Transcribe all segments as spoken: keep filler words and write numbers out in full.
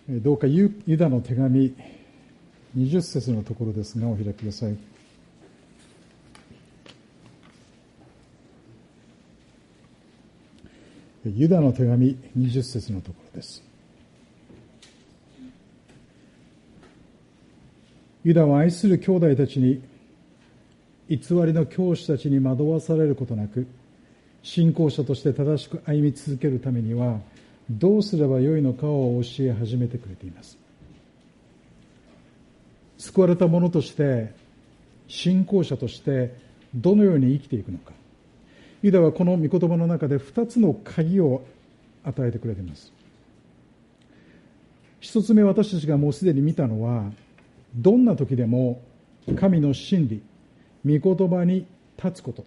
どうかユダの手紙にじゅっ節のところですが、お開きください。ユダの手紙にじゅっ節のところです。ユダは愛する兄弟たちに偽りの教師たちに惑わされることなく、信仰者として正しく歩み続けるためにはどうすればよいのかを教え始めてくれています。救われた者として、信仰者としてどのように生きていくのか。ユダはこの御言葉の中で二つの鍵を与えてくれています。一つ目、私たちがもうすでに見たのは、どんな時でも神の真理、御言葉に立つこと。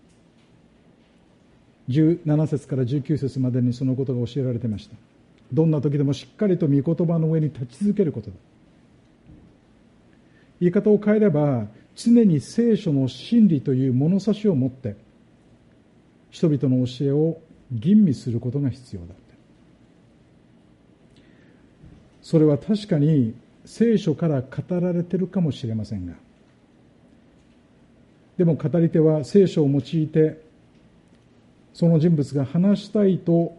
じゅうなな節からじゅうきゅう節までにそのことが教えられていました。どんな時でもしっかりと御言葉の上に立ち続けることだ。言い方を変えれば、常に聖書の真理という物差しを持って人々の教えを吟味することが必要だ。それは確かに聖書から語られているかもしれませんが、でも語り手は聖書を用いてその人物が話したいと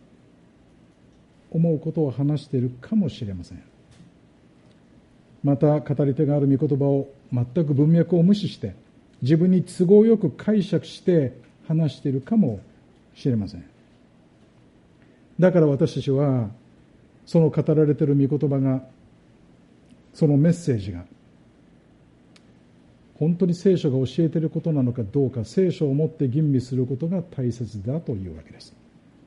思うことを話しているかもしれません。また語り手がある御言葉を全く文脈を無視して自分に都合よく解釈して話しているかもしれません。だから私たちはその語られている御言葉が、そのメッセージが本当に聖書が教えていることなのかどうか、聖書を持って吟味することが大切だというわけです。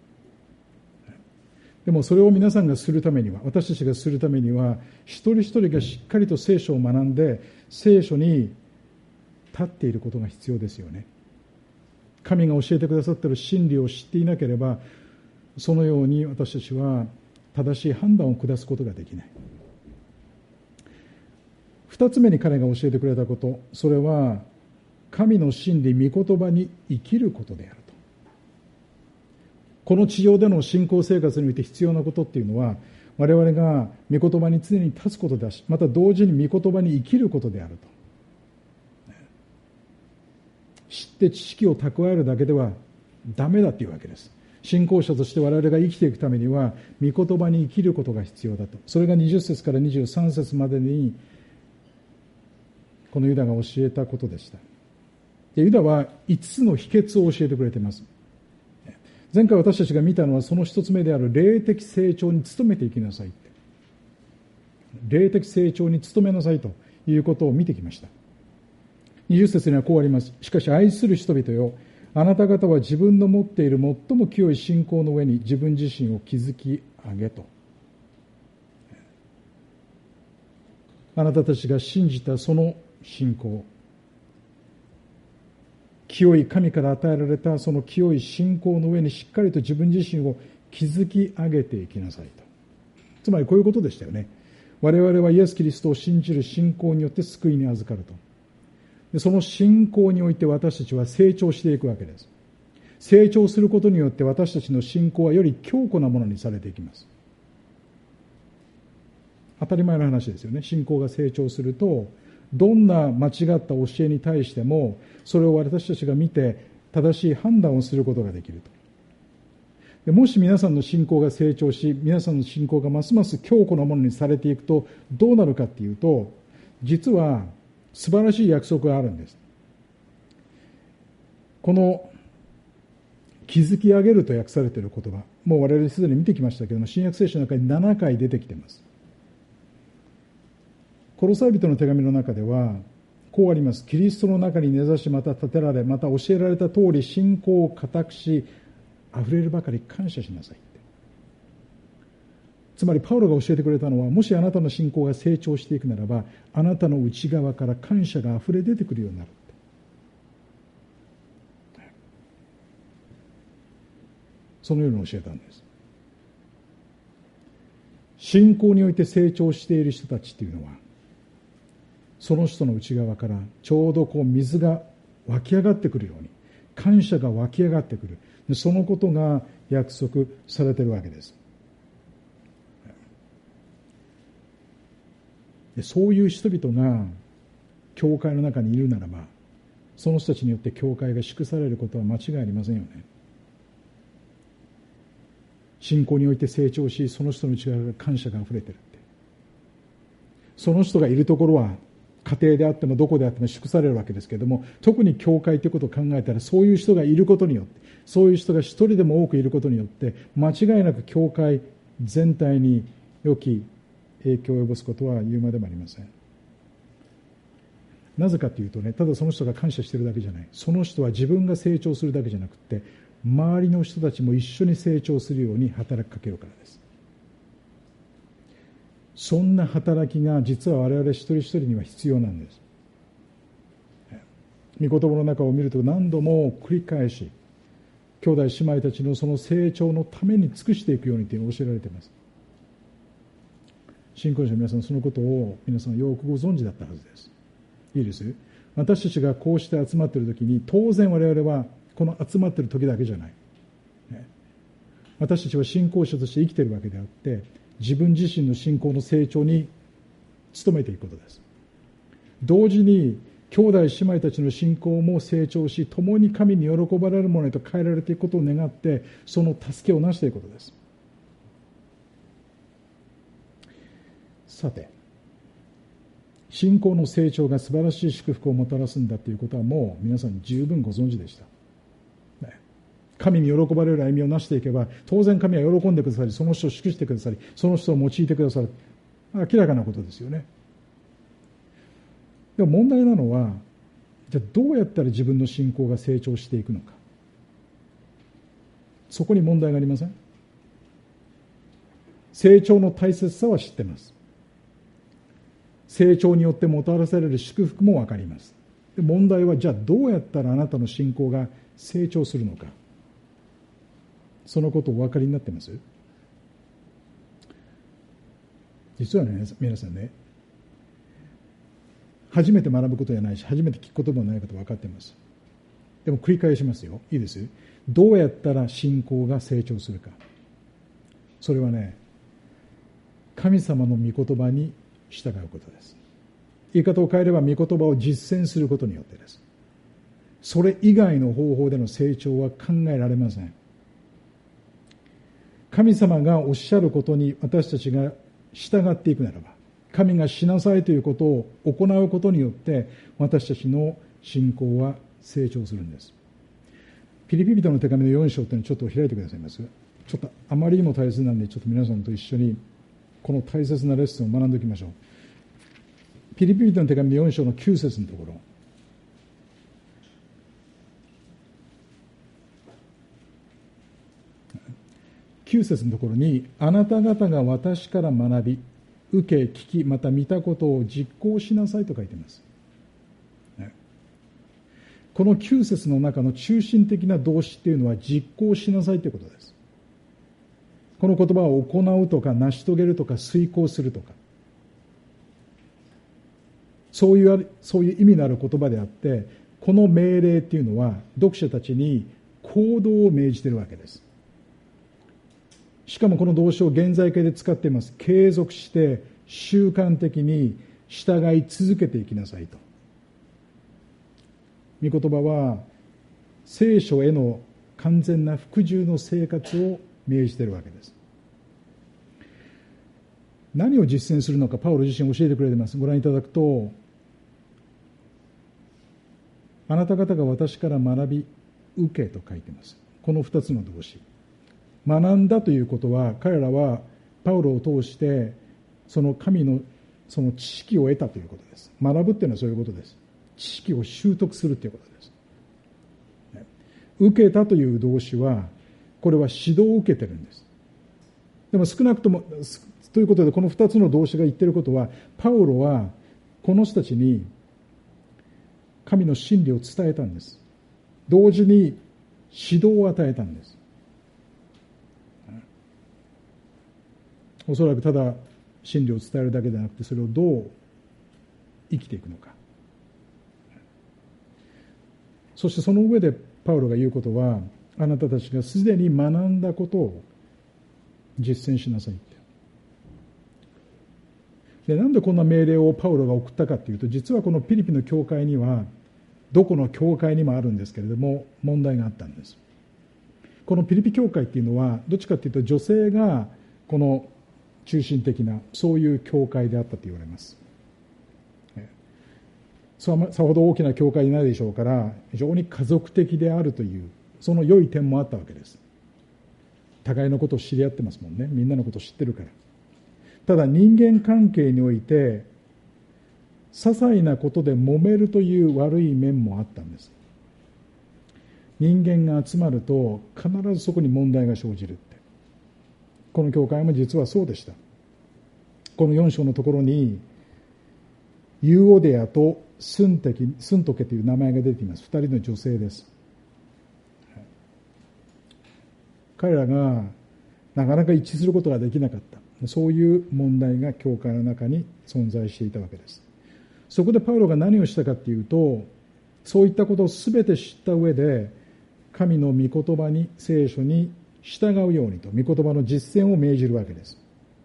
でもそれを皆さんがするためには、私たちがするためには、一人一人がしっかりと聖書を学んで聖書に立っていることが必要ですよね。神が教えてくださっている真理を知っていなければ、そのように私たちは正しい判断を下すことができない。二つ目に彼が教えてくれたこと、それは神の真理、御言葉に生きることであると。この地上での信仰生活において必要なことっていうのは、我々が御言葉に常に立つことだし、また同時に御言葉に生きることであると。知って知識を蓄えるだけではダメだというわけです。信仰者として我々が生きていくためには御言葉に生きることが必要だと。それがにじゅっ節からにじゅうさん節までにこのユダが教えたことでした。でユダはいつつの秘訣を教えてくれています。前回私たちが見たのはその一つ目である霊的成長に努めていきなさいって。霊的成長に努めなさいということを見てきました。にじゅっ節にはこうあります。しかし愛する人々よ、あなた方は自分の持っている最も清い信仰の上に自分自身を築き上げと。あなたたちが信じたその信仰、清い神から与えられたその清い信仰の上にしっかりと自分自身を築き上げていきなさいと。つまりこういうことでしたよね。我々はイエス・キリストを信じる信仰によって救いに預かると。でその信仰において私たちは成長していくわけです。成長することによって私たちの信仰はより強固なものにされていきます。当たり前の話ですよね。信仰が成長すると、どんな間違った教えに対してもそれを私たちが見て正しい判断をすることができると。でもし皆さんの信仰が成長し、皆さんの信仰がますます強固なものにされていくとどうなるかっていうと、実は素晴らしい約束があるんです。この築き上げると訳されている言葉、もう我々すでに見てきましたけれども、新約聖書の中にななかい出てきています。コロサイ人の手紙の中ではこうあります。キリストの中に根ざし、また立てられ、また教えられた通り信仰を固くし、あふれるばかり感謝しなさいって。つまりパウロが教えてくれたのは、もしあなたの信仰が成長していくならば、あなたの内側から感謝があふれ出てくるようになる。そのように教えたんです。信仰において成長している人たちっていうのは、その人の内側からちょうどこう水が湧き上がってくるように、感謝が湧き上がってくる。そのことが約束されているわけです。 そういう人々が教会の中にいるならば、その人たちによって教会が祝されることは間違いありませんよね。信仰において成長し、その人の内側が感謝があふれてるって。その人がいるところは家庭であってもどこであっても祝されるわけですけれども、特に教会ということを考えたら、そういう人がいることによって、そういう人が一人でも多くいることによって、間違いなく教会全体に良き影響を及ぼすことは言うまでもありません。なぜかというとね、ただその人が感謝しているだけじゃない。その人は自分が成長するだけじゃなくて、周りの人たちも一緒に成長するように働きかけるからです。そんな働きが実は我々一人一人には必要なんです。御言葉の中を見ると何度も繰り返し、兄弟姉妹たちのその成長のために尽くしていくようにというのを教えられています。信仰者の皆さん、そのことを皆さんよくご存知だったはずです。いいです。私たちがこうして集まっているときに、当然我々はこの集まっている時だけじゃない。私たちは信仰者として生きているわけであって、自分自身の信仰の成長に努めていくことです。同時に兄弟姉妹たちの信仰も成長し、共に神に喜ばれるものへと変えられていくことを願って、その助けをなしていくことです。さて、信仰の成長が素晴らしい祝福をもたらすんだということはもう皆さん十分ご存知でした。神に喜ばれる歩みをなしていけば、当然神は喜んでくださり、その人を祝してくださり、その人を用いてくださる。明らかなことですよね。でも問題なのは、じゃあどうやったら自分の信仰が成長していくのか。そこに問題がありません？成長の大切さは知ってます。成長によってもたらされる祝福もわかります。で、問題はじゃあどうやったらあなたの信仰が成長するのか。そのことをお分かりになってます？実はね、皆さんね、初めて学ぶことじゃないし、初めて聞くこともないこと分かっています。でも繰り返しますよ。いいです？どうやったら信仰が成長するか。それはね、神様の御言葉に従うことです。言い方を変えれば、御言葉を実践することによってです。それ以外の方法での成長は考えられません。神様がおっしゃることに私たちが従っていくならば、神がしなさいということを行うことによって私たちの信仰は成長するんです。ピリピ人の手紙のよん章というのをちょっと開いてくださいます。ちょっとあまりにも大切なんで、ちょっと皆さんと一緒にこの大切なレッスンを学んでおきましょう。ピリピ人の手紙のよん章のきゅう節のところ、きゅう節のところに、あなた方が私から学び、受け、聞き、また見たことを実行しなさいと書いています。このきゅう節の中の中心的な動詞っていうのは実行しなさいということです。この言葉を行うとか成し遂げるとか遂行するとか、そういう、そういう意味のある言葉であって、この命令っていうのは読者たちに行動を命じているわけです。しかもこの動詞を現在形で使っています。継続して習慣的に従い続けていきなさいと。御言葉は聖書への完全な服従の生活を命じているわけです。何を実践するのかパウロ自身教えてくれています。ご覧いただくと、あなた方が私から学び受けと書いています。この二つの動詞。学んだということは、彼らはパウロを通してその神のその知識を得たということです。学ぶっていうのはそういうことです。知識を習得するということです。受けたという動詞は、これは指導を受けてるんです。でも少なくともということで、この二つの動詞が言っていることは、パウロはこの人たちに神の真理を伝えたんです。同時に指導を与えたんです。おそらくただ真理を伝えるだけではなくて、それをどう生きていくのか。そしてその上でパウロが言うことは、あなたたちがすでに学んだことを実践しなさいって。 で、なんでこんな命令をパウロが送ったかというと、実はこのピリピの教会には、どこの教会にもあるんですけれども、問題があったんです。このピリピ教会っていうのは、どっちかというと女性がこの中心的な、そういう教会であったと言われます。さほど大きな教会にないでしょうから、非常に家族的であるという、その良い点もあったわけです。互いのことを知り合ってますもんね。みんなのことを知ってるから。ただ人間関係において、些細なことで揉めるという悪い面もあったんです。人間が集まると必ずそこに問題が生じるって。この教会も実はそうでした。このよん章のところにユーオデアとスンテキ、スントケという名前が出ています。二人の女性です。彼らがなかなか一致することができなかった、そういう問題が教会の中に存在していたわけです。そこでパウロが何をしたかというと、そういったことをすべて知った上で、神の御言葉に、聖書に従うようにと、御言葉の実践を命じるわけです。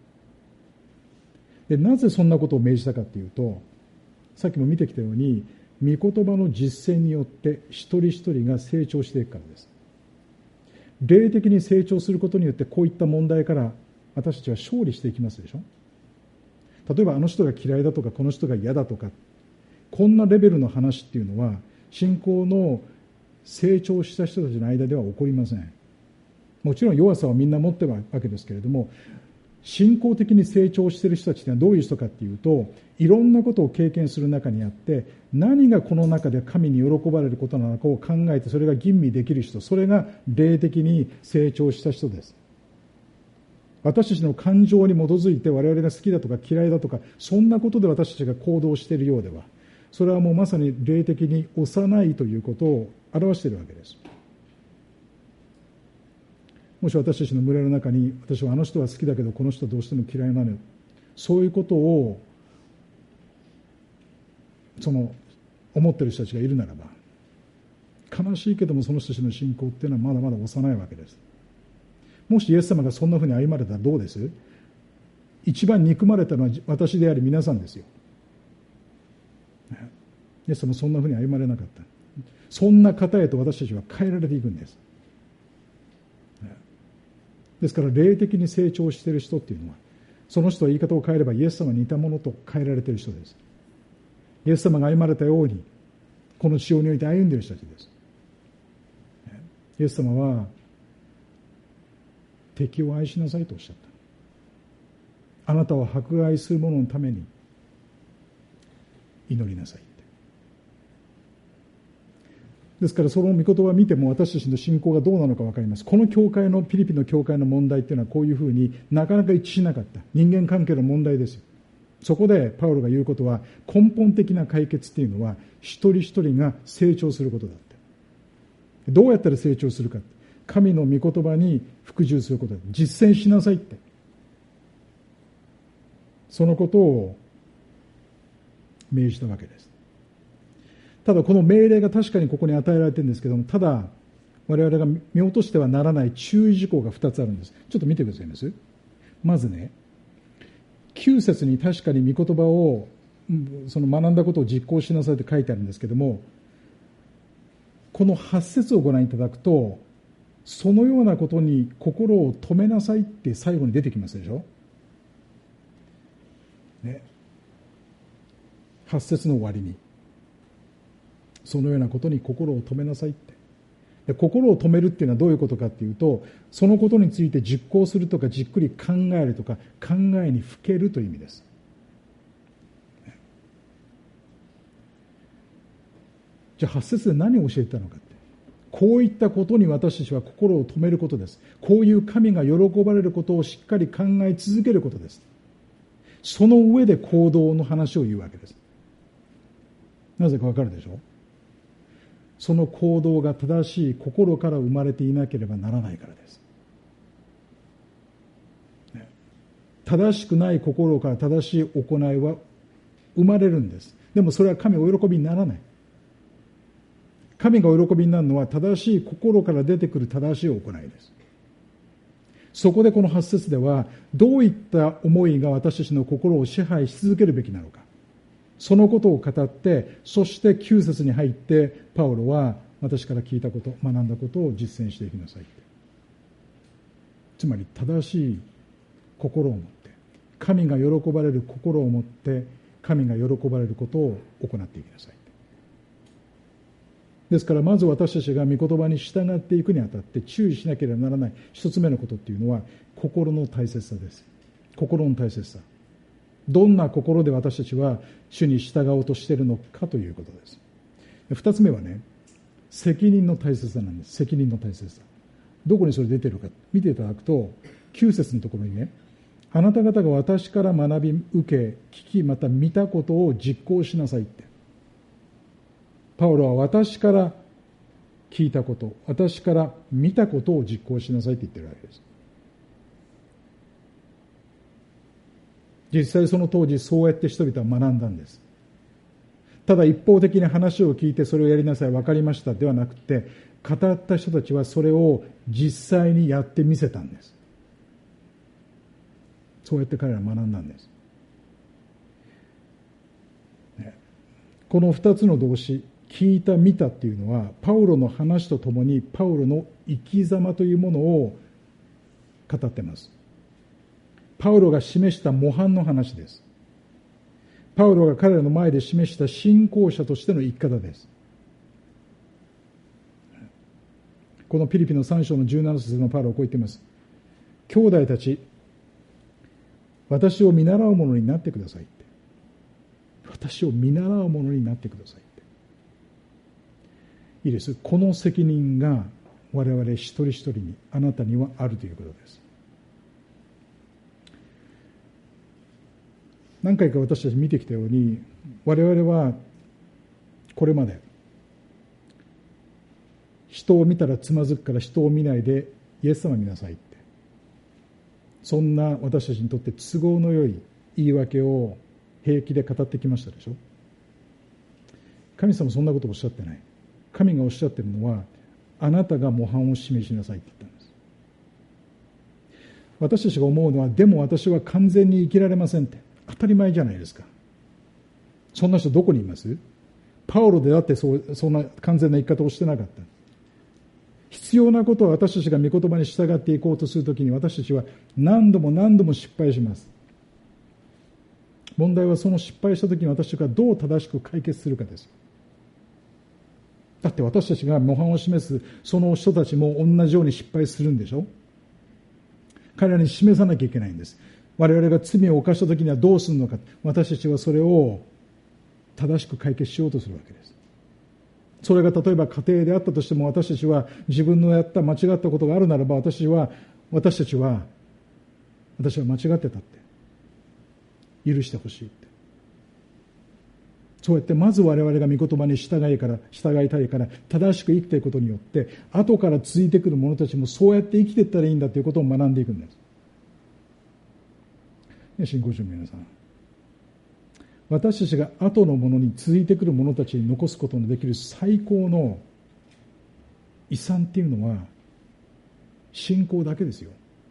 で、なぜそんなことを命じたかというと、さっきも見てきたように、御言葉の実践によって一人一人が成長していくからです。霊的に成長することによって、こういった問題から私たちは勝利していきますでしょ。例えばあの人が嫌いだとか、この人が嫌だとか、こんなレベルの話っていうのは信仰の成長した人たちの間では起こりません。もちろん弱さはみんな持ってるわけですけれども、信仰的に成長している人たちはどういう人かっていうと、いろんなことを経験する中にあって、何がこの中で神に喜ばれることなのかを考えて、それが吟味できる人、それが霊的に成長した人です。私たちの感情に基づいて我々が好きだとか嫌いだとか、そんなことで私たちが行動しているようでは、それはもうまさに霊的に幼いということを表しているわけです。もし私たちの群れの中に、私はあの人は好きだけどこの人はどうしても嫌いなのよ、そういうことをその思っている人たちがいるならば、悲しいけどもその人たちの信仰っていうのはまだまだ幼いわけです。もしイエス様がそんなふうに歩まれたらどうです？一番憎まれたのは私であり皆さんですよ。イエス様はそんなふうに歩まれなかった。そんな方へと私たちは変えられていくんです。ですから霊的に成長している人っていうのは、その人は言い方を変えればイエス様に似たものと変えられている人です。イエス様が歩まれたようにこの地上において歩んでいる人たちです。イエス様は敵を愛しなさいとおっしゃった。あなたを迫害する者のために祈りなさい。ですからその御言葉を見ても私たちの信仰がどうなのか分かります。この教会のピリピの教会の問題っていうのはこういうふうになかなか一致しなかった人間関係の問題ですよ。そこでパウロが言うことは、根本的な解決っていうのは一人一人が成長することだって。どうやったら成長するか、神の御言葉に服従することだ。実践しなさいって、そのことを命じたわけです。ただこの命令が確かにここに与えられてるんですけども、ただ我々が見落としてはならない注意事項がふたつあるんです。ちょっと見てくださいます。まずね、きゅう節に確かに御言葉をその学んだことを実行しなさいと書いてあるんですけども、このはち節をご覧いただくと、そのようなことに心を止めなさいって最後に出てきますでしょ、ね、はち節の終わりにそのようなことに心を止めなさいって。で、心を止めるっていうのはどういうことかっていうと、そのことについて実行するとかじっくり考えるとか考えにふけるという意味です。じゃあはち節で何を教えてたのかって、こういったことに私たちは心を止めることです。こういう神が喜ばれることをしっかり考え続けることです。その上で行動の話を言うわけです。なぜかわかるでしょ。その行動が正しい心から生まれていなければならないからです。正しくない心から正しい行いは生まれるんです。でもそれは神お喜びにならない。神がお喜びになるのは正しい心から出てくる正しい行いです。 そこでこのはち節では、どういった思いが私たちの心を支配し続けるべきなのか、そのことを語って、そしてきゅう節に入ってパウロは私から聞いたこと、学んだことを実践していきなさい。つまり正しい心を持って、神が喜ばれる心を持って神が喜ばれることを行っていきなさい。ですからまず私たちが御言葉に従っていくにあたって注意しなければならない一つ目のことっていうのは、心の大切さです。心の大切さ。どんな心で私たちは主に従おうとしているのかということです。二つ目はね、責任の大切さなんです。責任の大切さ。どこにそれ出ているか見ていただくと、きゅう節のところにね、あなた方が私から学び受け聞きまた見たことを実行しなさいって。パウロは私から聞いたこと、私から見たことを実行しなさいって言ってるわけです。実際その当時そうやって人々は学んだんです。ただ一方的に話を聞いてそれをやりなさい、分かりましたではなくて、語った人たちはそれを実際にやってみせたんです。そうやって彼らは学んだんです。この二つの動詞、聞いた見たっていうのは、パウロの話とともにパウロの生き様というものを語っています。パウロが示した模範の話です。パウロが彼らの前で示した信仰者としての生き方です。このピリピのさん章のじゅうなな節のパウロはこう言っています。兄弟たち、私を見習う者になってくださいって。私を見習う者になってくださいって。いいです。この責任が我々一人一人に、あなたにはあるということです。何回か私たち見てきたように、我々はこれまで人を見たらつまずくから人を見ないでイエス様見なさいって、そんな私たちにとって都合の良い言い訳を平気で語ってきましたでしょ。神様そんなことをおっしゃってない。神がおっしゃっているのは、あなたが模範を示しなさいって言ったんです。私たちが思うのは、でも私は完全に生きられませんって、当たり前じゃないですか。そんな人どこにいます？パウロでだってそう、そんな完全な生き方をしてなかった。必要なことは私たちが御言葉に従っていこうとするときに、私たちは何度も何度も失敗します。問題はその失敗したときに私たちがどう正しく解決するかです。だって私たちが模範を示すその人たちも同じように失敗するんでしょ。彼らに示さなきゃいけないんです。我々が罪を犯したときにはどうするのか。私たちはそれを正しく解決しようとするわけです。それが例えば家庭であったとしても、私たちは自分のやった間違ったことがあるならば、私は私たちは私は間違ってたって許してほしいって、そうやってまず我々が御言葉に従いから従いたいから正しく生きていくことによって、後から続いてくる者たちもそうやって生きていったらいいんだということを学んでいくんです。信仰者の皆さん、私たちが後の者に続いてくる者たちに残すことのできる最高の遺産っていうのは信仰だけですよ。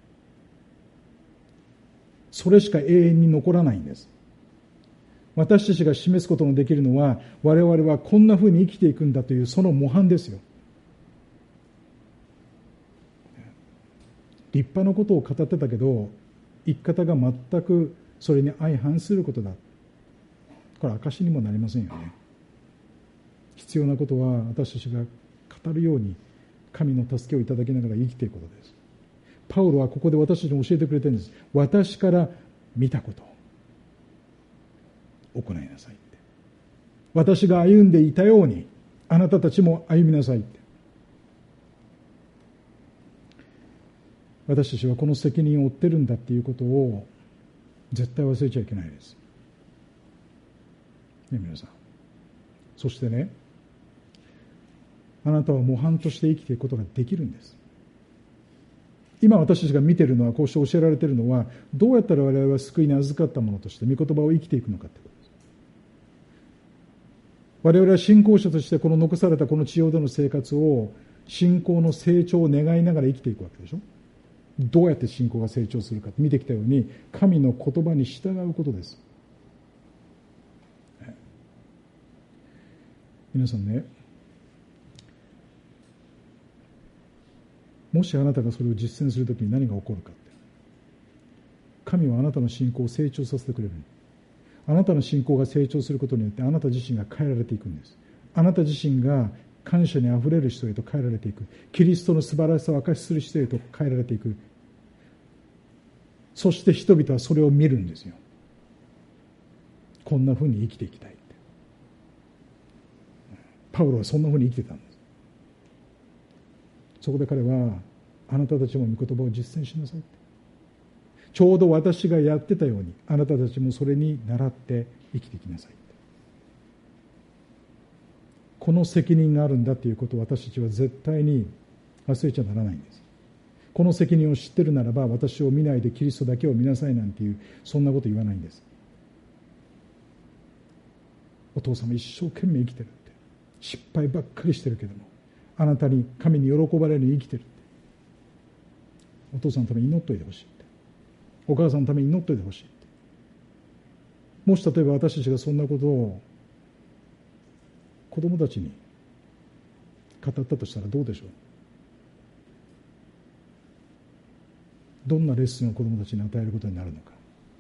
それしか永遠に残らないんです。私たちが示すことのできるのは、我々はこんなふうに生きていくんだというその模範ですよ。立派なことを語ってたけど、生き方が全くそれに相反することだ。これ証にもなりませんよね。必要なことは私たちが語るように神の助けをいただきながら生きていくことです。パウロはここで私たちに教えてくれてるんです。私から見たことを行いなさいって。私が歩んでいたようにあなたたちも歩みなさいって。私たちはこの責任を負ってるんだっていうことを絶対忘れちゃいけないです。ね、皆さん。そしてね、あなたは模範として生きていくことができるんです。今私たちが見ているのは、こうして教えられているのは、どうやったら我々は救いに預かったものとして御言葉を生きていくのかということです。我々は信仰者としてこの残されたこの地上での生活を信仰の成長を願いながら生きていくわけでしょ。 どうやって信仰が成長するか見てきたように、神の言葉に従うことです。皆さんね、もしあなたがそれを実践するときに何が起こるかって、神はあなたの信仰を成長させてくれる。あなたの信仰が成長することによってあなた自身が変えられていくんです。あなた自身が感謝にあふれる人へと変えられていく。キリストの素晴らしさを証しする人へと変えられていく。そして人々はそれを見るんですよ。こんなふうに生きていきたいって。パウロはそんなふうに生きてたんです。そこで彼は、あなたたちも御言葉を実践しなさいって。ちょうど私がやってたように、あなたたちもそれに倣って生きていきなさいって。この責任があるんだということを私たちは絶対に忘れちゃならないんです。この責任を知ってるならば、私を見ないでキリストだけを見なさいなんていう、そんなこと言わないんです。お父様一生懸命生きてるって。失敗ばっかりしてるけども、あなたに神に喜ばれるように生きてるって。お父さんのために祈っといてほしいって。お母さんのために祈っといてほしいって。もし例えば私たちがそんなことを子供たちに語ったとしたらどうでしょう。どんなレッスンを子供たちに与えることになるのか。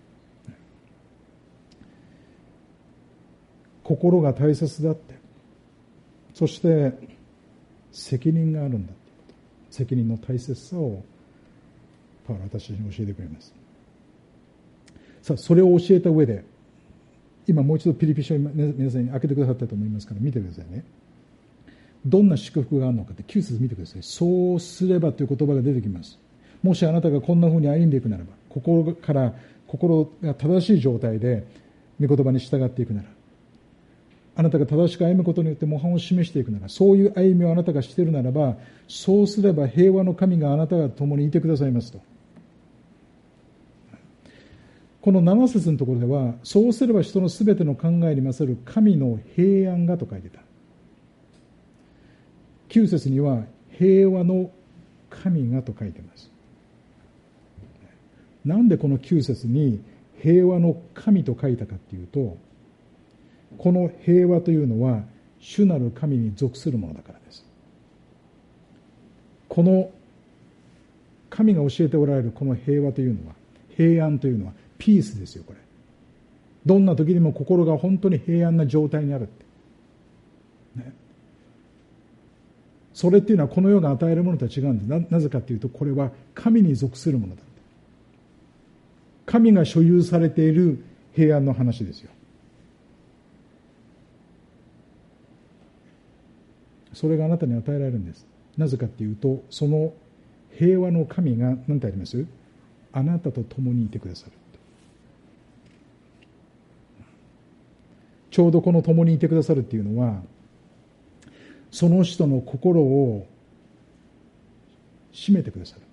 心が大切だって、そして責任があるんだということ、責任の大切さをパウロは私たちに教えてくれます。さあ、それを教えた上で、今もう一度ピリピ書を皆さんに開けてくださったと思いますから見てくださいね。どんな祝福があるのかってきゅう節見てください。そうすればという言葉が出てきます。もしあなたがこんなふうに歩んでいくならば、心から心が正しい状態で御言葉に従っていくなら、あなたが正しく歩むことによって模範を示していくなら、そういう歩みをあなたがしているならば、そうすれば平和の神があなたが共にいてくださいますと。このなな節のところでは、そうすれば人のすべての考えに勝る神の平安がと書いてた。きゅう節には平和の神がと書いています。なんでこのきゅう節に平和の神と書いたかっていうと、この平和というのは主なる神に属するものだからです。この神が教えておられるこの平和というのは、平安というのはピースですよ。これどんな時にも心が本当に平安な状態にあるって、ね、それっていうのはこの世が与えるものとは違うんです。 な, なぜかというと、これは神に属するものだ。神が所有されている平安の話ですよ。それがあなたに与えられるんです。なぜかというと、その平和の神が何てあります？あなたと共にいてくださる。ちょうどこの共にいてくださるっていうのは、その人の心を締めてくださる。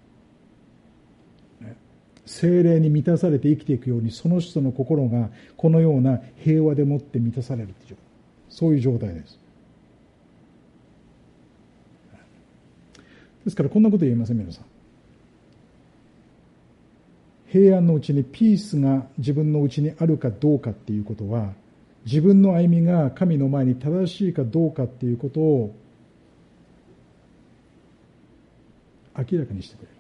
聖霊に満たされて生きていくように、その人の心がこのような平和でもって満たされるという、そういう状態です。ですからこんなこと言えません、皆さん。平安のうちにピースが自分のうちにあるかどうかっていうことは、自分の歩みが神の前に正しいかどうかっていうことを明らかにしてくれる。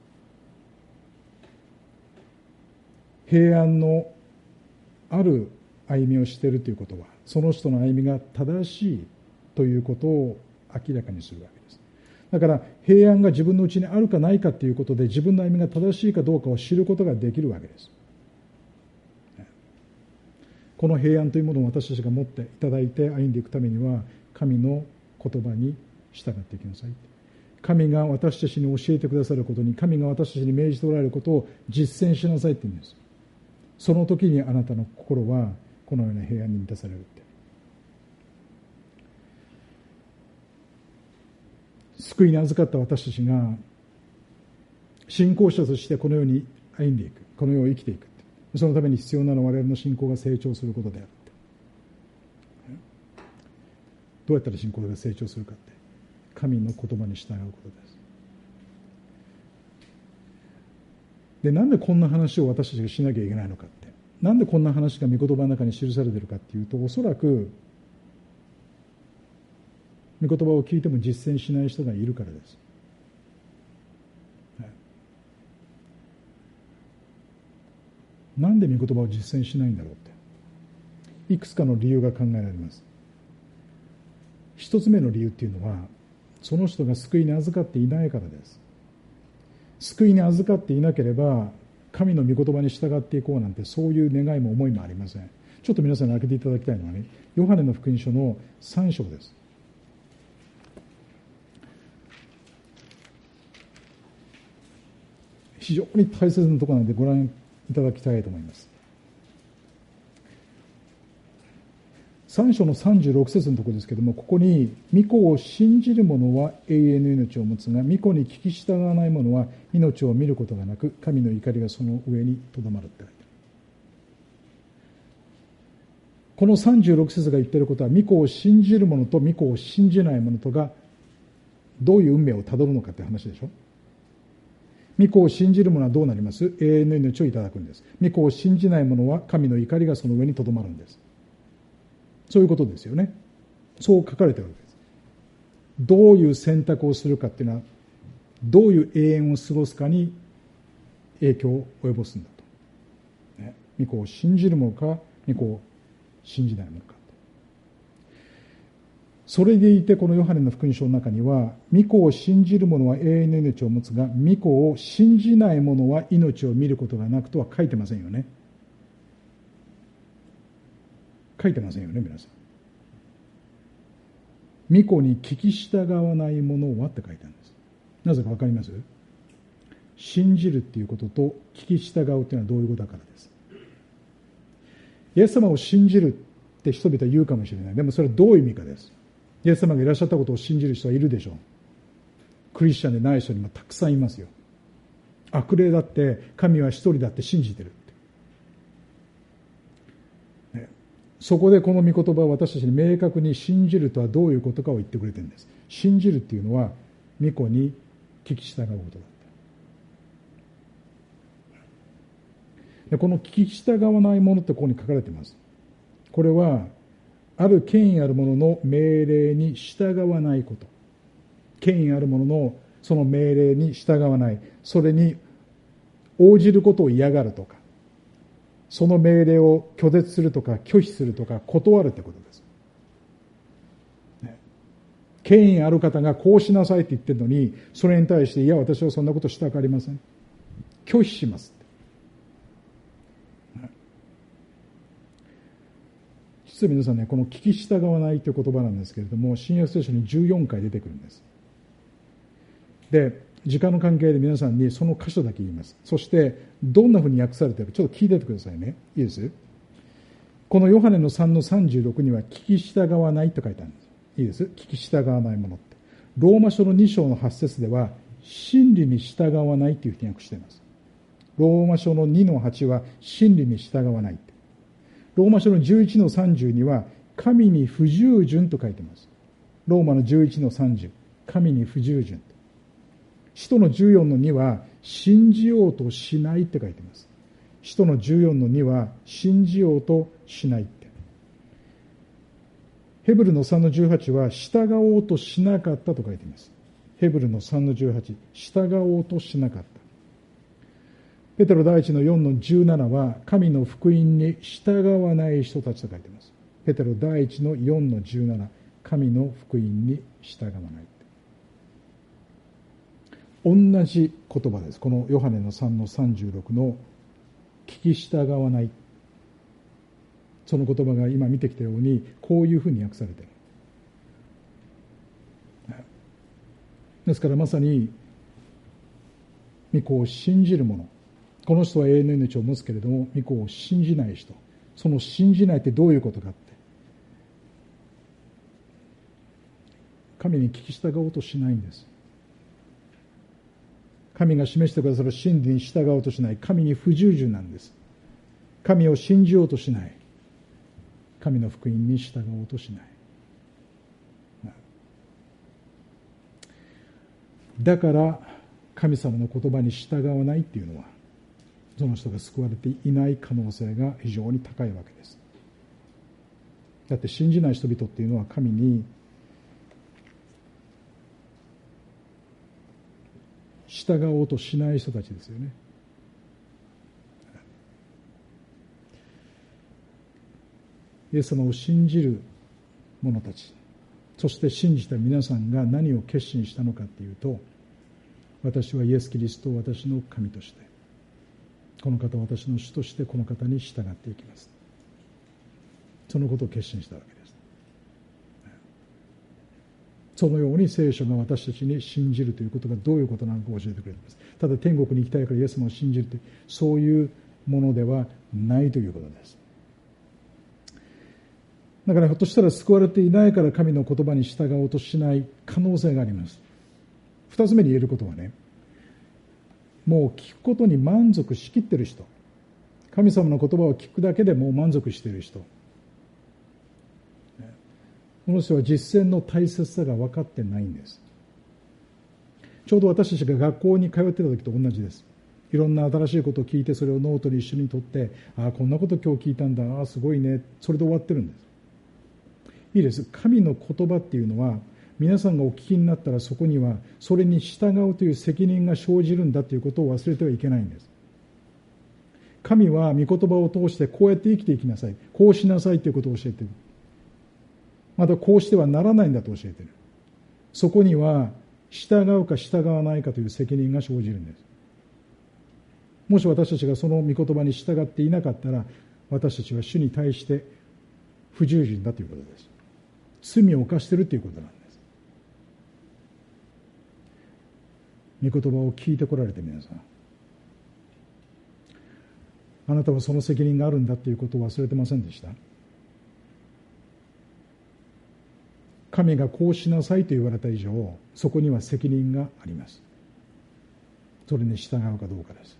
平安のある歩みをしているということは、その人の歩みが正しいということを明らかにするわけです。だから平安が自分のうちにあるかないかということで、自分の歩みが正しいかどうかを知ることができるわけです。この平安というものを私たちが持っていただいて歩んでいくためには、神の言葉に従っていきなさい。神が私たちに教えてくださることに、神が私たちに命じておられることを実践しなさいって言うんです。その時にあなたの心はこのような平安に満たされるって。救いに預かった私たちが信仰者としてこのように歩んでいく、この世を生きていく。そのために必要なのは我々の信仰が成長することであって、どうやったら信仰が成長するかって、神の言葉に従うことです。 で、なんでこんな話を私たちがしなきゃいけないのかって、なんでこんな話が御言葉の中に記されているかっていうと、おそらく御言葉を聞いても実践しない人がいるからです。なんで御言葉を実践しないんだろうって、いくつかの理由が考えられます。一つ目の理由っていうのは、その人が救いに預かっていないからです。救いに預かっていなければ、神の御言葉に従っていこうなんて、そういう願いも思いもありません。ちょっと皆さんに開けていただきたいのはね、ヨハネの福音書のさん章です。非常に大切なところなのでご覧いただきたいと思います。さん章のさんじゅうろく節のところですけれども、ここに御子を信じる者は永遠の命を持つが、御子に聞き従わない者は命を見ることがなく、神の怒りがその上にとどまるって書いてある。このさんじゅうろく節が言っていることは、御子を信じる者と御子を信じない者とがどういう運命をたどるのかって話でしょ。御子を信じる者はどうなります？永遠の命をいただくんです。御子を信じない者は神の怒りがその上にとどまるんです。そういうことですよね。そう書かれているわけです。どういう選択をするかっていうのは、どういう永遠を過ごすかに影響を及ぼすんだと。ね、御子を信じる者か、御子を信じない者か。それでいて、このヨハネの福音書の中には、御子を信じる者は永遠の命を持つが、御子を信じない者は命を見ることがなくとは書いてませんよね。書いてませんよね、皆さん。御子に聞き従わない者はって書いてあるんです。なぜかわかります？信じるっていうことと聞き従うっていうのはどういうことだからです。イエス様を信じるって人々は言うかもしれない。でもそれはどういう意味かです。イエス様がいらっしゃったことを信じる人はいるでしょう。クリスチャンでない人にもたくさんいますよ。悪霊だって神は一人だって信じてる。そこでこの御言葉は私たちに明確に信じるとはどういうことかを言ってくれてるんです。信じるっていうのは御子に聞き従うことだった。でこの聞き従わないものってここに書かれています。これはある権威ある者の命令に従わないこと。権威ある者のその命令に従わない。それに応じることを嫌がるとか、その命令を拒絶するとか拒否するとか断るということです。ね、権威ある方がこうしなさいって言ってるのに、それに対していや私はそんなことしたくありません。拒否しますって。ね、実は皆さんね、この聞き従わないという言葉なんですけれども、新約聖書にじゅうよんかい出てくるんです。で、時間の関係で皆さんにその箇所だけ言います。そしてどんなふうに訳されているかちょっと聞いててくださいね。いいです？このヨハネのさんのさんじゅうろくには聞き従わないと書いてあるんです。いいです？聞き従わないものって。ローマ書のに章のはち節では真理に従わないというふうに訳しています。ローマ書のにのはちは真理に従わないって。ローマ書のじゅういちのさんじゅうには神に不従順と書いています。ローマのじゅういちのさんじゅう、神に不従順。使徒のじゅうよんのには信じようとしないって書いています。使徒のじゅうよんのには信じようとしないって。ヘブルのさんのじゅうはちは従おうとしなかったと書いています。ヘブルのさんのじゅうはち、従おうとしなかった。ペテロ第一のよんのじゅうななは神の福音に従わない人たちと書いています。ペテロ第一のよんのじゅうなな、神の福音に従わない。同じ言葉です。このヨハネのさんのさんじゅうろくの聞き従わない。その言葉が今見てきたように、こういうふうに訳されている。ですからまさに、御子を信じる者。この人は永遠の命を持つけれども、御子を信じない人。その信じないってどういうことかって。神に聞き従おうとしないんです。神が示してくださる真理に従おうとしない。神に不従順なんです。神を信じようとしない。神の福音に従おうとしない。だから神様の言葉に従わないっていうのは、 その人が救われていない可能性が非常に高いわけです。だって信じない人々っていうのは神に従おうとしない人たちですよね。イエス様を信じる者たち、そして信じた皆さんが何を決心したのかっていうと、私はイエス・キリストを私の神として、この方を私の主としてこの方に従っていきます。そのことを決心したわけです。そのように聖書が私たちに信じるということがどういうことなのか教えてくれています。ただ天国に行きたいからイエス様を信じるという、そういうものではないということです。だからひょっとしたら救われていないから神の言葉に従おうとしない可能性があります。二つ目に言えることはね、もう聞くことに満足しきっている人、神様の言葉を聞くだけでもう満足している人、この人は実践の大切さが分かってないんです。ちょうど私たちが学校に通っていた時と同じです。いろんな新しいことを聞いて、それをノートに一緒に取って、ああこんなこと今日聞いたんだ、ああすごいね、それで終わってるんです。いいです。神の言葉っていうのは、皆さんがお聞きになったらそこにはそれに従うという責任が生じるんだということを忘れてはいけないんです。神は御言葉を通してこうやって生きていきなさい、こうしなさいということを教えている。またこうしてはならないんだと教えている。そこには従うか従わないかという責任が生じるんです。もし私たちがその御言葉に従っていなかったら、私たちは主に対して不従順だということです。罪を犯しているということなんです。御言葉を聞いてこられて皆さん、あなたはその責任があるんだということを忘れてませんでした？神がこうしなさいと言われた以上、そこには責任があります。それに従うかどうかです。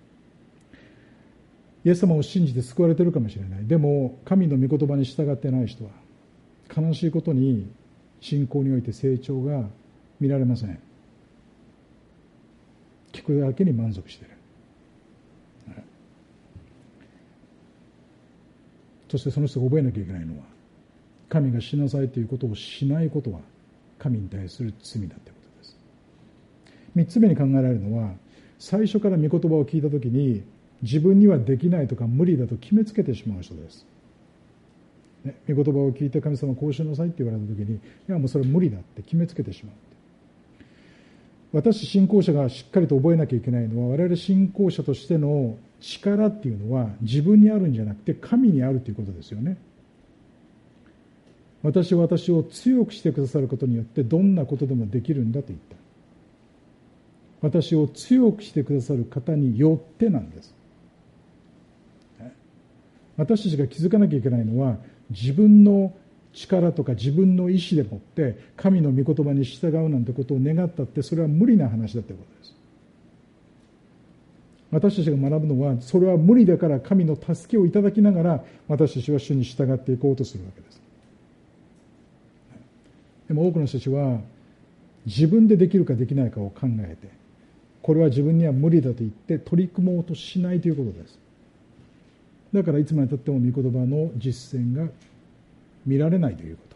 イエス様を信じて救われているかもしれない。でも神の御言葉に従ってない人は、悲しいことに信仰において成長が見られません。聞くだけに満足している。そしてその人が覚えなきゃいけないのは、神がしなさいということをしないことは神に対する罪だということです。三つ目に考えられるのは、最初から御言葉を聞いたときに自分にはできないとか無理だと決めつけてしまう人です。ね、御言葉を聞いて神様こうしなさいって言われたときに、いやもうそれは無理だって決めつけてしまう。私信仰者がしっかりと覚えなきゃいけないのは、我々信仰者としての力っていうのは自分にあるんじゃなくて神にあるということですよね。私は私を強くしてくださることによってどんなことでもできるんだと言った。私を強くしてくださる方によってなんです。私たちが気づかなきゃいけないのは、自分の力とか自分の意志でもって神の御言葉に従うなんてことを願ったって、それは無理な話だということです。私たちが学ぶのは、それは無理だから神の助けをいただきながら私たちは主に従っていこうとするわけです。でも多くの人たちは自分でできるかできないかを考えて、これは自分には無理だと言って取り組もうとしないということです。だからいつまでたっても御言葉の実践が見られないということ。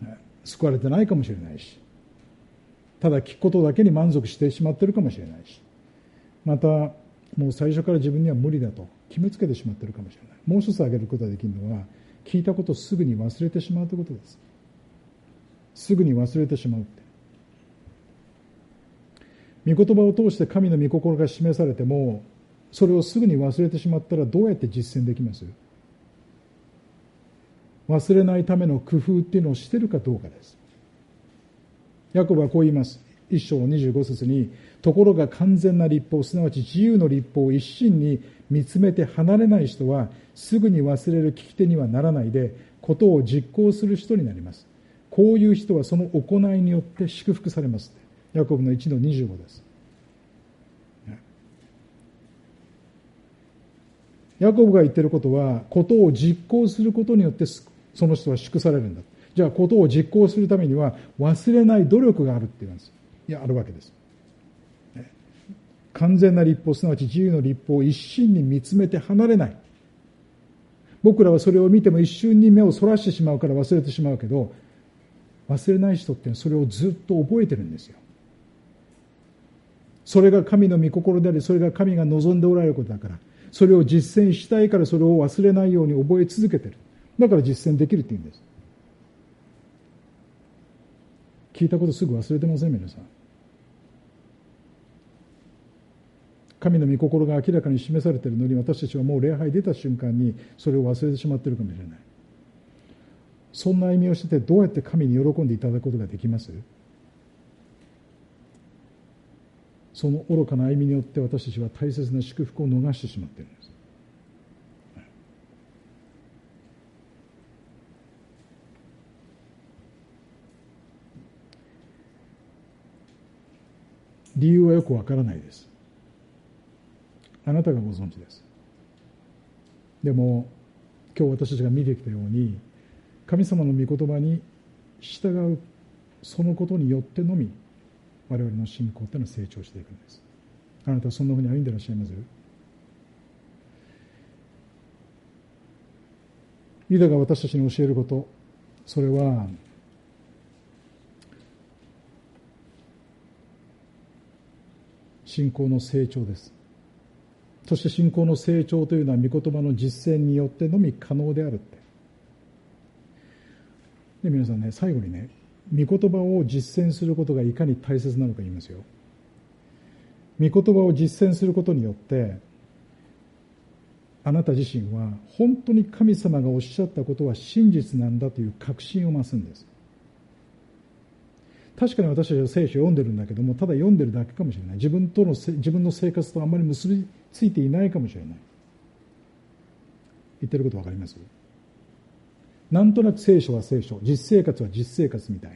救われてないかもしれないし、ただ聞くことだけに満足してしまっているかもしれないし、またもう最初から自分には無理だと決めつけてしまっているかもしれない。もう一つ挙げることができるのは、聞いたことをすぐに忘れてしまうということです。すぐに忘れてしまうって。御言葉を通して神の御心が示されても、それをすぐに忘れてしまったらどうやって実践できます？忘れないための工夫っていうのをしているかどうかです。ヤコブはこう言います。一章のにじゅうご節に、ところが完全な律法、すなわち自由の律法を一心に見つめて離れない人は、すぐに忘れる聞き手にはならないで、ことを実行する人になります。こういう人はその行いによって祝福されます。ヤコブのいちのにじゅうごです。ヤコブが言っていることは、ことを実行することによってその人は祝されるんだ。じゃあことを実行するためには忘れない努力があるって言うんです。いや、あるわけです。 完全な律法、すなわち自由の律法を一心に見つめて離れない。僕らはそれを見ても一瞬に目をそらしてしまうから忘れてしまうけど、忘れない人ってそれをずっと覚えてるんですよ。それが神の御心であり、それが神が望んでおられることだから、それを実践したいからそれを忘れないように覚え続けてる。だから実践できるって言うんです。聞いたことすぐ忘れてません皆さん。神の御心が明らかに示されているのに、私たちはもう礼拝出た瞬間にそれを忘れてしまっているかもしれない。そんな歩みをしててどうやって神に喜んでいただくことができます？その愚かな歩みによって私たちは大切な祝福を逃してしまっているんです。理由はよくわからないです。あなたがご存知です。でも今日私たちが見てきたように、神様の御言葉に従うそのことによってのみ我々の信仰というのは成長していくんです。あなたはそんなふうに歩んでいらっしゃいます？ユダが私たちに教えること、それは信仰の成長です。そして信仰の成長というのは御言葉の実践によってのみ可能であるって。で皆さんね、最後にね、御言葉を実践することがいかに大切なのか言いますよ。御言葉を実践することによって、あなた自身は本当に神様がおっしゃったことは真実なんだという確信を増すんです。確かに私たちは聖書を読んでるんだけども、ただ読んでるだけかもしれない。自分との自分の生活とあまり結びついていないかもしれない。言ってることわかります？なんとなく聖書は聖書、実生活は実生活みたいに。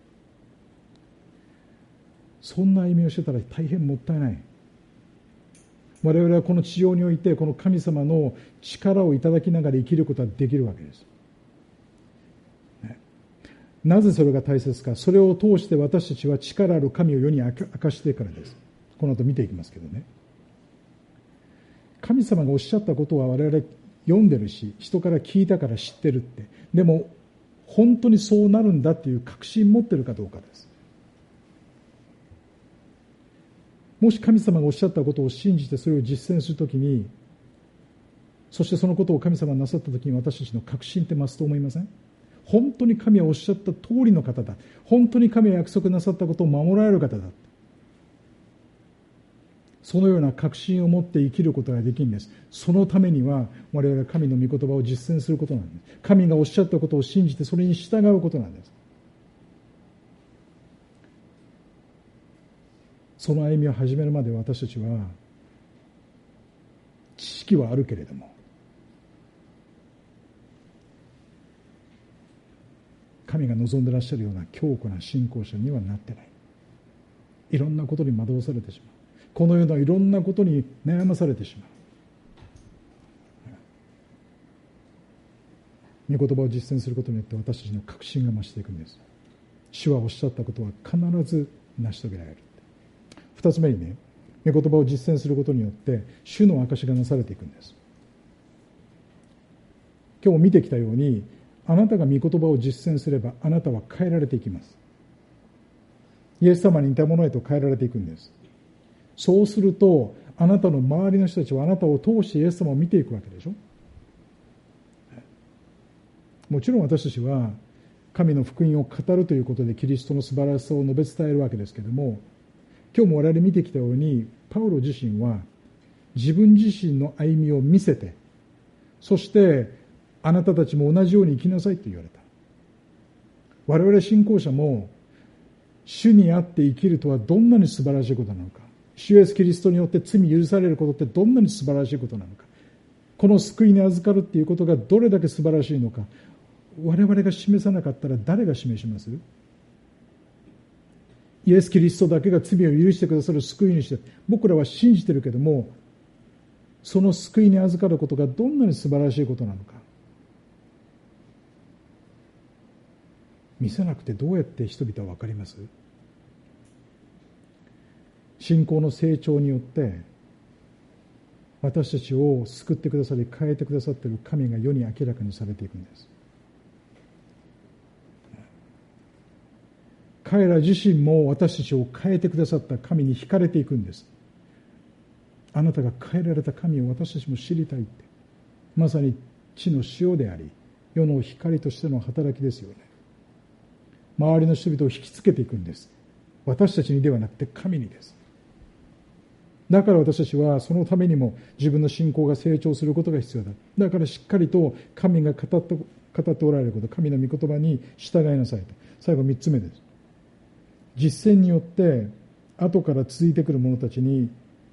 そんな歩みをしてたら大変もったいない。我々はこの地上においてこの神様の力をいただきながら生きることができるわけです。なぜそれが大切か。それを通して私たちは力ある神を世に明かしてからです。この後見ていきますけどね。神様がおっしゃったことは我々読んでるし、人から聞いたから知ってるって。でも本当にそうなるんだっていう確信持ってるかどうかです。もし神様がおっしゃったことを信じてそれを実践するときに、そしてそのことを神様がなさったときに私たちの確信って増すと思いません？本当に神はおっしゃった通りの方だ。本当に神は約束なさったことを守られる方だ。そのような確信を持って生きることができるんです。そのためには我々は神の御言葉を実践することなんです。神がおっしゃったことを信じてそれに従うことなんです。その歩みを始めるまで私たちは知識はあるけれども、神が望んでらっしゃるような強固な信仰者にはなってない。いろんなことに惑わされてしまう。このようないろんなことに悩まされてしまう。御言葉を実践することによって私たちの確信が増していくんです。主はおっしゃったことは必ず成し遂げられる。二つ目にね、御言葉を実践することによって主の証しがなされていくんです。今日も見てきたように、あなたが御言葉を実践すればあなたは変えられていきます。イエス様に似たものへと変えられていくんです。そうするとあなたの周りの人たちはあなたを通してイエス様を見ていくわけでしょ。もちろん私たちは神の福音を語るということでキリストの素晴らしさを述べ伝えるわけですけれども、今日も我々見てきたようにパウロ自身は自分自身の歩みを見せて、そしてあなたたちも同じように生きなさいと言われた。我々信仰者も主にあって生きるとはどんなに素晴らしいことなのか、主イエスキリストによって罪許されることってどんなに素晴らしいことなのか、この救いに預かるっていうことがどれだけ素晴らしいのか、我々が示さなかったら誰が示します？イエス・キリストだけが罪を許してくださる救い主で、僕らは信じてるけども、その救いに預かることがどんなに素晴らしいことなのか、見せなくてどうやって人々は分かります？ 信仰の成長によって私たちを救ってくださり変えてくださっている神が世に明らかにされていくんです。彼ら自身も私たちを変えてくださった神に惹かれていくんです。あなたが変えられた神を私たちも知りたいって、まさに地の塩であり世の光としての働きですよね。周りの人々を引きつけていくんです。私たちにではなくて神にです。だから私たちはそのためにも自分の信仰が成長することが必要だ。だからしっかりと神が語って語っておられること、神の御言葉に従いなさいと。最後みっつめです。実践によって後から続いてくる者たちに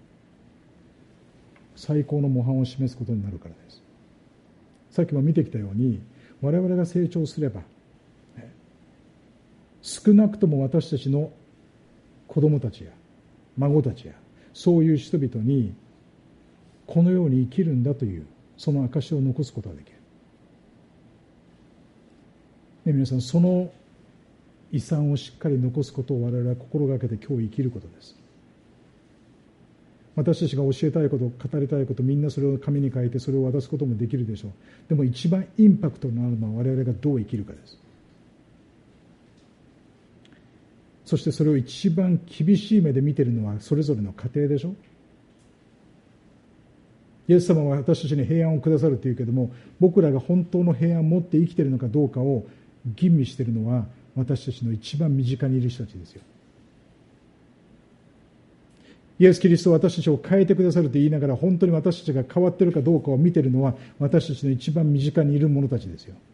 最高の模範を示すことになるからです。さっきも見てきたように、我々が成長すれば少なくとも私たちの子供たちや孫たちやそういう人々にこのように生きるんだというその証を残すことができる、ね、皆さん、その遺産をしっかり残すことを我々は心がけて今日生きることです。私たちが教えたいこと、語りたいこと、みんなそれを紙に書いてそれを渡すこともできるでしょう。でも一番インパクトのあるのは我々がどう生きるかです。そしてそれを一番厳しい目で見ているのはそれぞれの家庭でしょ。イエス様は私たちに平安をくださるというけれども、僕らが本当の平安を持って生きているのかどうかを吟味しているのは私たちの一番身近にいる人たちですよ。イエス・キリストは私たちを変えてくださると言いながら、本当に私たちが変わっているかどうかを見ているのは私たちの一番身近にいる者たちですよ。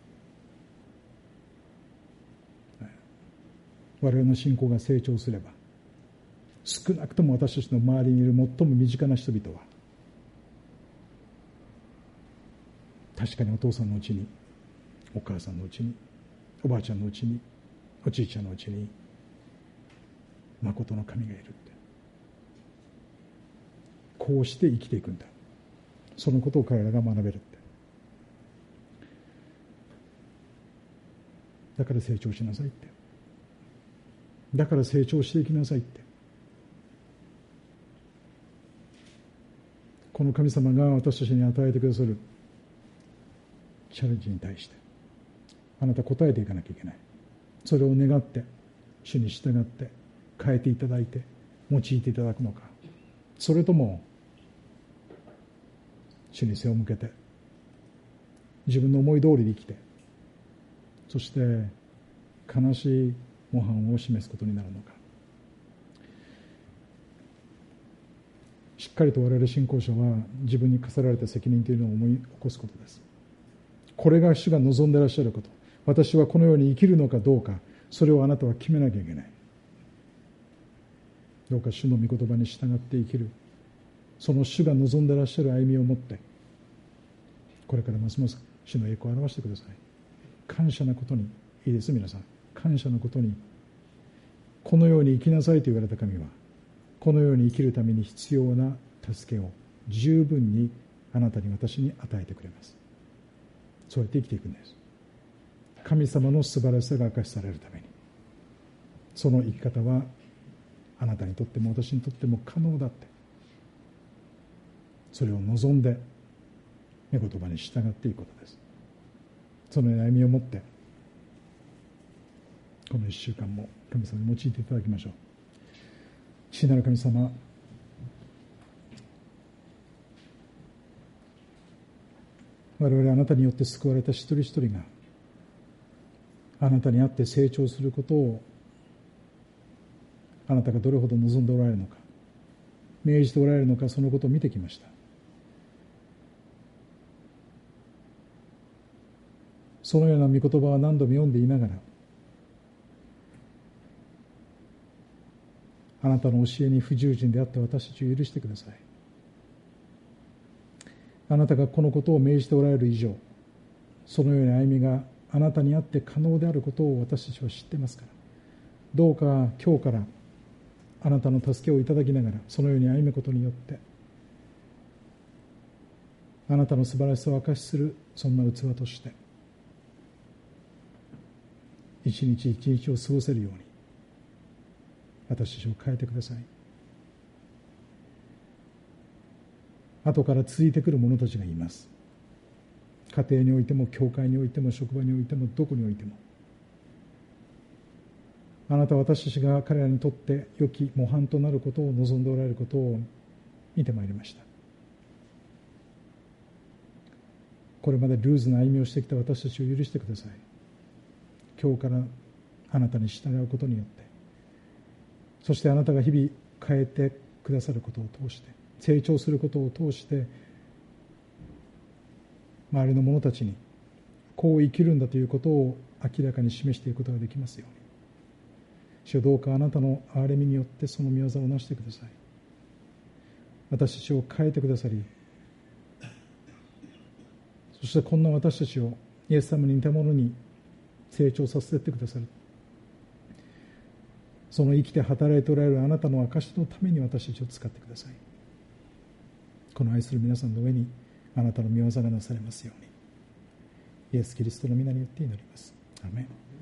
我々の信仰が成長すれば、少なくとも私たちの周りにいる最も身近な人々は、確かにお父さんのうちに、お母さんのうちに、おばあちゃんのうちに、おじいちゃんのうちに、誠の神がいるって、こうして生きていくんだ、そのことを彼らが学べるって。だから成長しなさいって、だから成長していきなさいって。この神様が私たちに与えてくださるチャレンジに対してあなた答えていかなきゃいけない。それを願って主に従って変えていただいて用いていただくのか、それとも主に背を向けて自分の思い通りに生きて、そして悲しい模範を示すことになるのか。しっかりと我々信仰者は自分に課せられた責任というのを思い起こすことです。これが主が望んでいらっしゃること、私はこのように生きるのかどうか、それをあなたは決めなきゃいけない。どうか主の御言葉に従って生きる、その主が望んでいらっしゃる歩みを持って、これからますます主の栄光を表してください。感謝なことに、いいです、皆さん、感謝のことに、このように生きなさいと言われた神は、このように生きるために必要な助けを十分にあなたに私に与えてくれます。そうやって生きていくんです。神様の素晴らしさが明かしされるために、その生き方はあなたにとっても私にとっても可能だって、それを望んで御言葉に従っていくことです。そのような歩みを持ってこの一週間も神様に用いていただきましょう。父なる神様、我々はあなたによって救われた一人一人があなたにあって成長することをあなたがどれほど望んでおられるのか、命じておられるのか、そのことを見てきました。そのような御言葉は何度も読んでいながら、あなたの教えに不従順であった私たちを許してください。あなたがこのことを命じておられる以上、そのような歩みがあなたにあって可能であることを私たちは知っていますから、どうか今日からあなたの助けをいただきながら、そのように歩むことによってあなたの素晴らしさを明かしする、そんな器として一日一日を過ごせるように私たちを変えてください。 後から続いてくる者たちがいます。家庭においても、教会においても、職場においても、どこにおいても。あなたは私たちが彼らにとって良き模範となることを望んでおられることを見てまいりました。これまでルーズな歩みをしてきた私たちを許してください。今日からあなたに従うことによって、そしてあなたが日々変えてくださることを通して、成長することを通して、周りの者たちにこう生きるんだということを明らかに示していくことができますように。主よ、どうかあなたの憐れみによってその御業をなしてください。私たちを変えてくださり、そしてこんな私たちをイエス様に似たものに成長させていってくださる。その生きて働いておられるあなたの証のために私たちを使ってください。この愛する皆さんの上にあなたの御業がなされますように。イエス・キリストの皆によって祈ります。アーメン。